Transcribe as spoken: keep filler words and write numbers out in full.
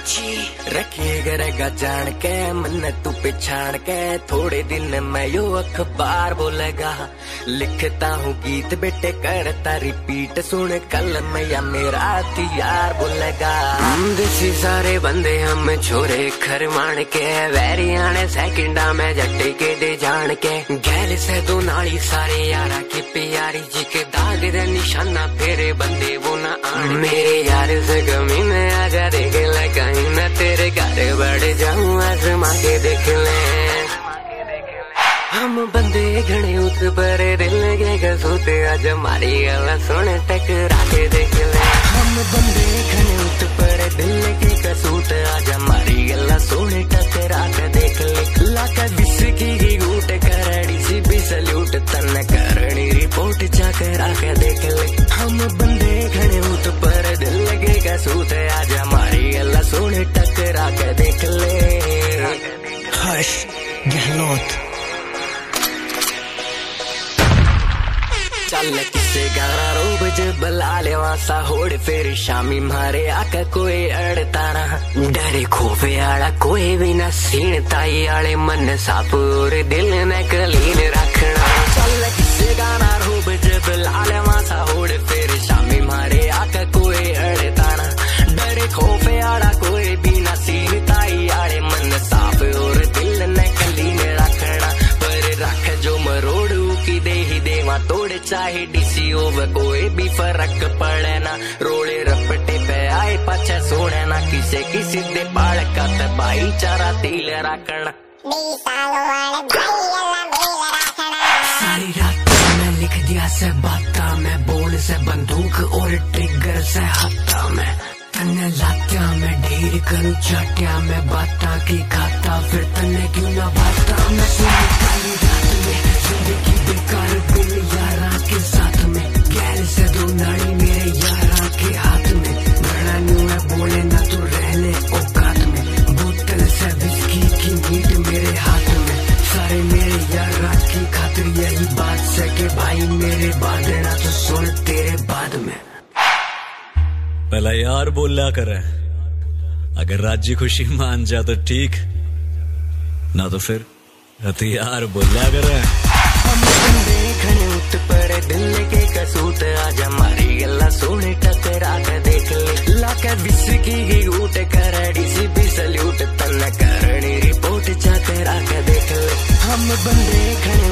रखिए करेगा जान के मन तू पिछाड़ के, थोड़े दिन मैं यो अखबार बोलेगा। लिखता हूँ गीत बेटे करता रिपीट, सुन कल मैं या मेरा यार बोलेगा। हम देसी सारे बंदे हम छोरे खरमान के, वैरी आने सेकंडा में जट्टे के दे जान के। गैर से दो नाली सारे यारा की प्यारी जी के दाग दे निशाना फेरे बंदे वो ना आने। मेरे यार से कमी में आजा देख ले, कहीं न तेरे घर बढ़ जाऊं आजमा के देख ले। हम बंदे घने उत पर दिल के कसूते, आज हमारी गला सुन टकरा के देख ले। हम बंदे घने उत पर दिल के कसूते, आज हमारी गला सुन टकरा के देख ले। लाका बिस्की की गूट करड़ी सी भी सल्यूट, तन करनी रिपोर्ट चकरा के देख ले। हम बंदे घने उत पर दिल के कसूते, आज हमारी गला सुन टकरा के देख ले। हर्ष गहलोत चल किसे गाना रोब जब लाले वासा होड़, फिर शामी मारे आका कोई अड़ता ना। डरे खोफे आड़ा कोई भी ना सीन, ताई आले मन साफ और दिल न कलीन रखना। चल किसे गाना रोब जब लाले वासा होड़, फिर शामी मारे आका कोई अड़ता ना। डरे खोफे आड़ा कोई भी ना सीन, ताई आले मन साफ और दिल न कलीन रखना। पर रख जो मरोड़ू की दे ही देवा तोड़, चाहे डीसी हो कोई भी फर्क पड़े ना। रोड़े रपटे पे आए पाछे सोने ना, किसे किसी दे बाल का भाईचारा दिल रखना। सारी रात में लिख दिया से बाता में, बोल से बंदूक और ट्रिगर से हाथा में। तन्ने लात्या में ढेर करूँ चाटिया में, बाता की खाता फिर तन्ने क्यों ना बाता में। सुनी काली रात में जिंदगी बेकार बिन यारा के साथ में, गैर से दो नाड़ी मेरे यारा के हाथ में। बड़ा न्यू है बोले ना तो रह ले औकात में, बोतल से विस्की की नीट मेरे हाथ में। सारे मेरे यारा की खातिर यही बात से कि भाई मेरे बाद ना तो सुन तेरे बाद में। पहला यार बोला करे, अगर राज्य खुशी मान जा तो ठीक, ना तो फिर हथियार बोला करे। हम बंदे घने उत पर दिल के कसूत, आज हमारी गला सोने टकरा के देख ले। लाके विस्की की गूट करड़ी सी भी सल्यूट, तन करनी रिपोर्ट चकरा के देख ले। हम बंदे घने